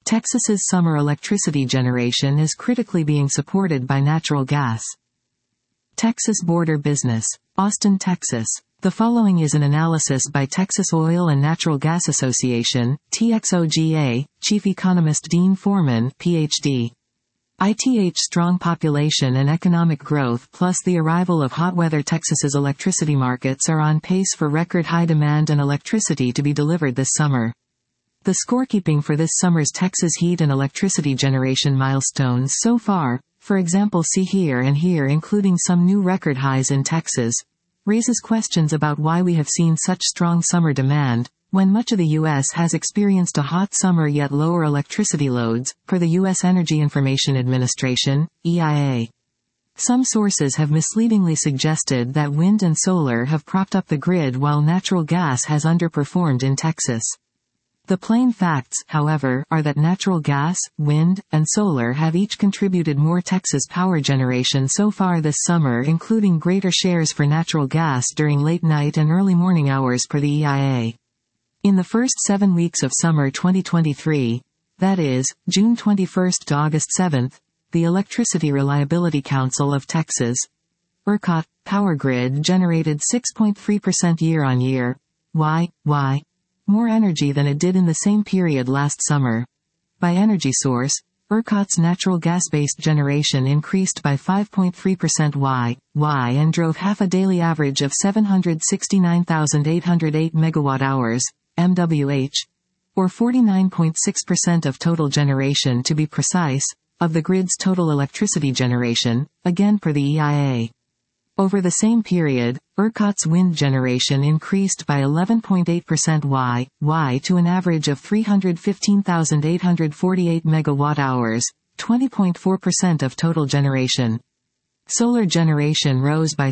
Texas's summer electricity generation is critically being supported by natural gas. Texas border business. Austin, Texas. The following is an analysis by Texas Oil and Natural Gas Association, TXOGA, Chief Economist Dean Foreman, Ph.D. ITH strong population and economic growth plus the arrival of hot weather. Texas's electricity markets are on pace for record high demand and electricity to be delivered this summer. The scorekeeping for this summer's Texas heat and electricity generation milestones so far, for example see here and here including some new record highs in Texas, raises questions about why we have seen such strong summer demand, when much of the U.S. has experienced a hot summer yet lower electricity loads, per the U.S. Energy Information Administration, EIA. Some sources have misleadingly suggested that wind and solar have propped up the grid while natural gas has underperformed in Texas. The plain facts, however, are that natural gas, wind, and solar have each contributed more Texas power generation so far this summer, including greater shares for natural gas during late night and early morning hours per the EIA. In the first 7 weeks of summer 2023, that is, June 21 to August 7, the Electricity Reliability Council of Texas, ERCOT, power grid generated 6.3% year-on-year, more energy than it did in the same period last summer. By energy source, ERCOT's natural gas-based generation increased by 5.3% and drove half a daily average of 769,808 megawatt-hours, MWH, or 49.6% of total generation to be precise, of the grid's total electricity generation, again per the EIA. Over the same period, ERCOT's wind generation increased by 11.8% to an average of 315,848 megawatt-hours, 20.4% of total generation. Solar generation rose by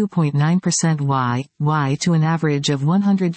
32.9% to an average of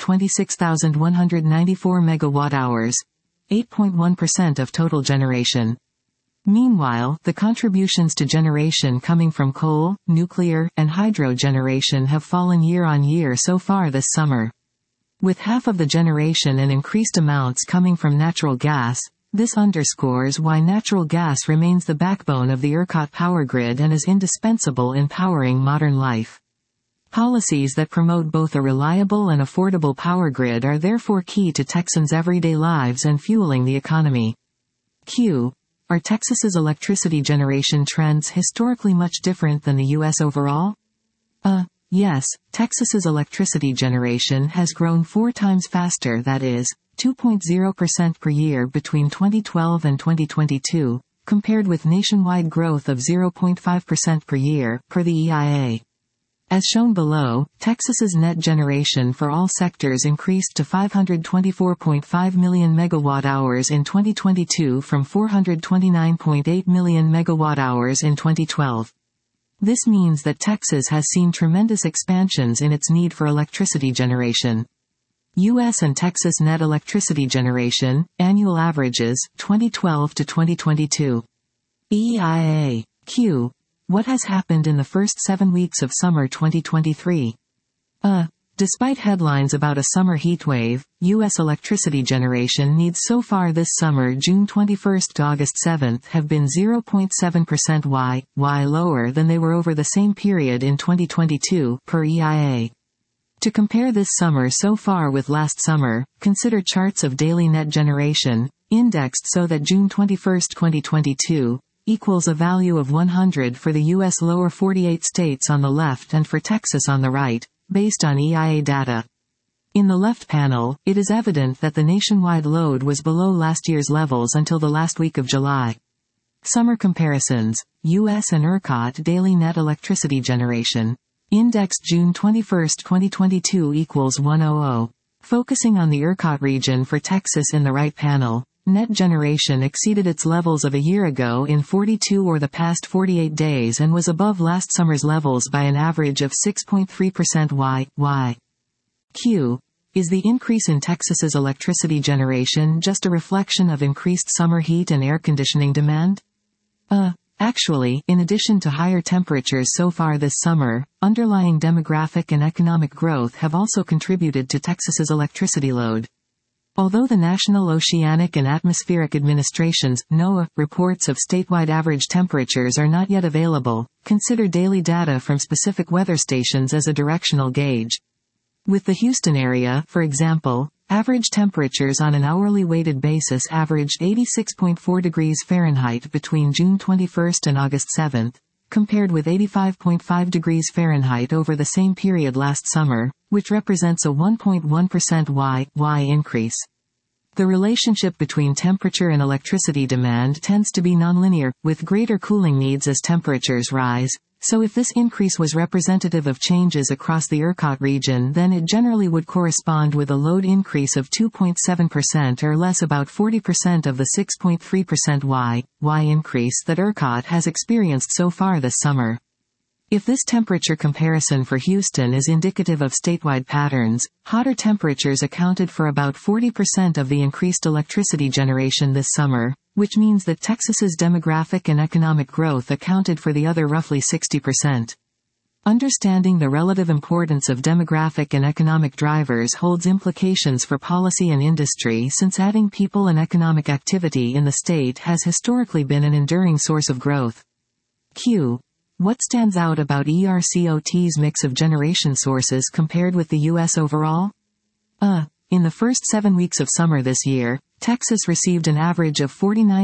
126,194 megawatt-hours, 8.1% of total generation. Meanwhile, the contributions to generation coming from coal, nuclear, and hydro generation have fallen year-on-year so far this summer. With half of the generation and increased amounts coming from natural gas, this underscores why natural gas remains the backbone of the ERCOT power grid and is indispensable in powering modern life. Policies that promote both a reliable and affordable power grid are therefore key to Texans' everyday lives and fueling the economy. Are Texas's electricity generation trends historically much different than the U.S. overall? Yes, Texas's electricity generation has grown 4 times faster, that is, 2.0% per year between 2012 and 2022, compared with nationwide growth of 0.5% per year, per the EIA. As shown below, Texas's net generation for all sectors increased to 524.5 million megawatt-hours in 2022 from 429.8 million megawatt-hours in 2012. This means that Texas has seen tremendous expansions in its need for electricity generation. U.S. and Texas net electricity generation, annual averages, 2012 to 2022. EIA. What has happened in the first 7 weeks of summer 2023? Despite headlines about a summer heatwave, U.S. electricity generation needs so far this summer June 21 to August 7 have been 0.7% lower than they were over the same period in 2022, per EIA. To compare this summer so far with last summer, consider charts of daily net generation, indexed so that June 21, 2022, equals a value of 100 for the U.S. lower 48 states on the left and for Texas on the right, based on EIA data. In the left panel, it is evident that the nationwide load was below last year's levels until the last week of July. Summer comparisons, U.S. and ERCOT daily net electricity generation. Indexed June 21, 2022 equals 100. Focusing on the ERCOT region for Texas in the right panel, net generation exceeded its levels of a year ago in 42 or the past 48 days and was above last summer's levels by an average of 6.3%. Is the increase in Texas's electricity generation just a reflection of increased summer heat and air conditioning demand? Actually, in addition to higher temperatures so far this summer, underlying demographic and economic growth have also contributed to Texas's electricity load. Although the National Oceanic and Atmospheric Administration's NOAA reports of statewide average temperatures are not yet available, consider daily data from specific weather stations as a directional gauge. With the Houston area, for example, average temperatures on an hourly weighted basis averaged 86.4 degrees Fahrenheit between June 21 and August 7, compared with 85.5 degrees Fahrenheit over the same period last summer, which represents a 1.1% Y increase. The relationship between temperature and electricity demand tends to be nonlinear, with greater cooling needs as temperatures rise. So if this increase was representative of changes across the ERCOT region, then it generally would correspond with a load increase of 2.7% or less, about 40% of the 6.3% Y increase that ERCOT has experienced so far this summer. If this temperature comparison for Houston is indicative of statewide patterns, hotter temperatures accounted for about 40% of the increased electricity generation this summer, which means that Texas's demographic and economic growth accounted for the other roughly 60%. Understanding the relative importance of demographic and economic drivers holds implications for policy and industry, since adding people and economic activity in the state has historically been an enduring source of growth. Q. What stands out about ERCOT's mix of generation sources compared with the U.S. overall? In the first 7 weeks of summer this year, Texas received an average of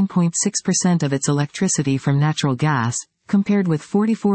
49.6% of its electricity from natural gas, compared with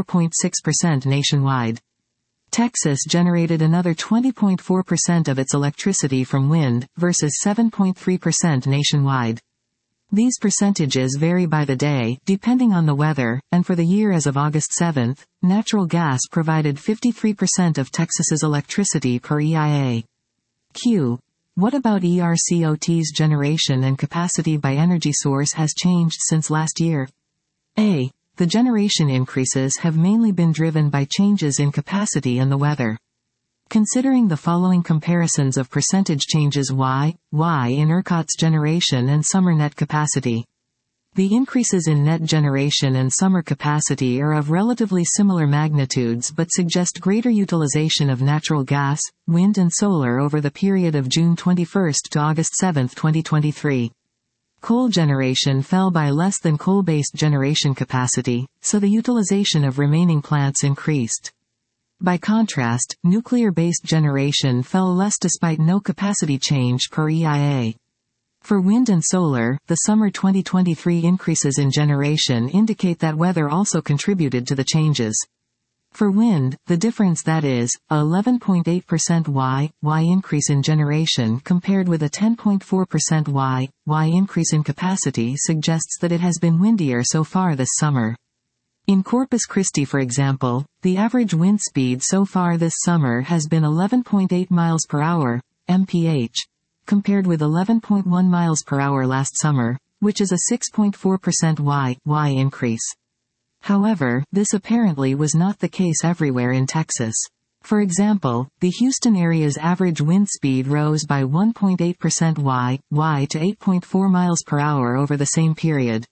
44.6% nationwide. Texas generated another 20.4% of its electricity from wind, versus 7.3% nationwide. These percentages vary by the day, depending on the weather, and for the year as of August 7, natural gas provided 53% of Texas's electricity per EIA. Q. What about ERCOT's generation and capacity by energy source has changed since last year? A. The generation increases have mainly been driven by changes in capacity and the weather. Considering the following comparisons of percentage changes Y in ERCOT's generation and summer net capacity. The increases in net generation and summer capacity are of relatively similar magnitudes but suggest greater utilization of natural gas, wind and solar over the period of June 21 to August 7, 2023. Coal generation fell by less than coal-based generation capacity, so the utilization of remaining plants increased. By contrast, nuclear-based generation fell less despite no capacity change per EIA. For wind and solar, the summer 2023 increases in generation indicate that weather also contributed to the changes. For wind, the difference, that is, a 11.8% Y increase in generation compared with a 10.4% Y increase in capacity, suggests that it has been windier so far this summer. In Corpus Christi, for example, the average wind speed so far this summer has been 11.8 miles per hour, mph, compared with 11.1 miles per hour last summer, which is a 6.4% Y increase. However, this apparently was not the case everywhere in Texas. For example, the Houston area's average wind speed rose by 1.8% Y to 8.4 miles per hour over the same period.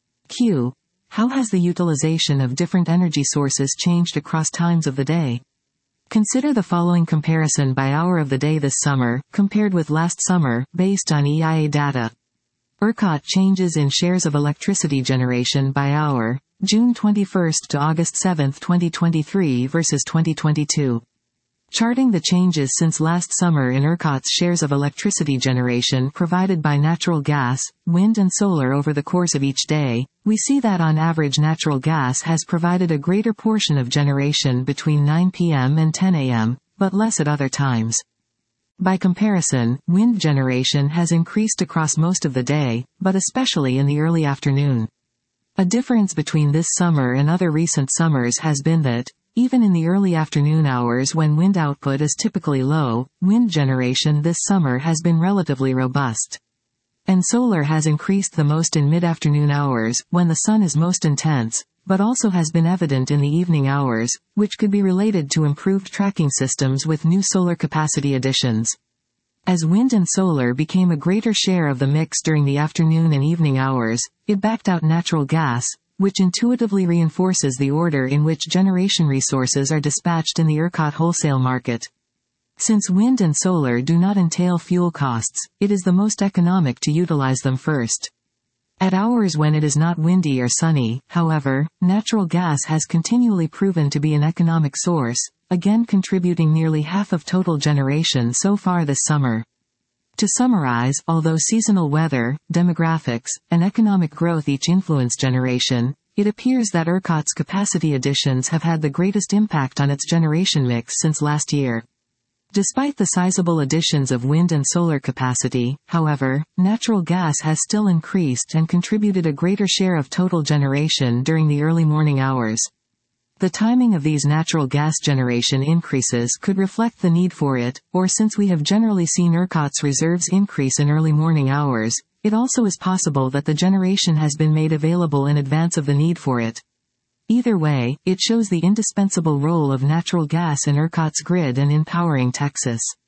Q. How has the utilization of different energy sources changed across times of the day? Consider the following comparison by hour of the day this summer, compared with last summer, based on EIA data. ERCOT changes in shares of electricity generation by hour, June 21 to August 7, 2023 versus 2022. Charting the changes since last summer in ERCOT's shares of electricity generation provided by natural gas, wind and solar over the course of each day, we see that on average natural gas has provided a greater portion of generation between 9 p.m. and 10 a.m., but less at other times. By comparison, wind generation has increased across most of the day, but especially in the early afternoon. A difference between this summer and other recent summers has been that, even in the early afternoon hours when wind output is typically low, wind generation this summer has been relatively robust. And solar has increased the most in mid-afternoon hours, when the sun is most intense, but also has been evident in the evening hours, which could be related to improved tracking systems with new solar capacity additions. As wind and solar became a greater share of the mix during the afternoon and evening hours, it backed out natural gas, which intuitively reinforces the order in which generation resources are dispatched in the ERCOT wholesale market. Since wind and solar do not entail fuel costs, it is the most economic to utilize them first. At hours when it is not windy or sunny, however, natural gas has continually proven to be an economic source, again contributing nearly half of total generation so far this summer. To summarize, although seasonal weather, demographics, and economic growth each influence generation, it appears that ERCOT's capacity additions have had the greatest impact on its generation mix since last year. Despite the sizable additions of wind and solar capacity, however, natural gas has still increased and contributed a greater share of total generation during the early morning hours. The timing of these natural gas generation increases could reflect the need for it, or since we have generally seen ERCOT's reserves increase in early morning hours, it also is possible that the generation has been made available in advance of the need for it. Either way, it shows the indispensable role of natural gas in ERCOT's grid and in powering Texas.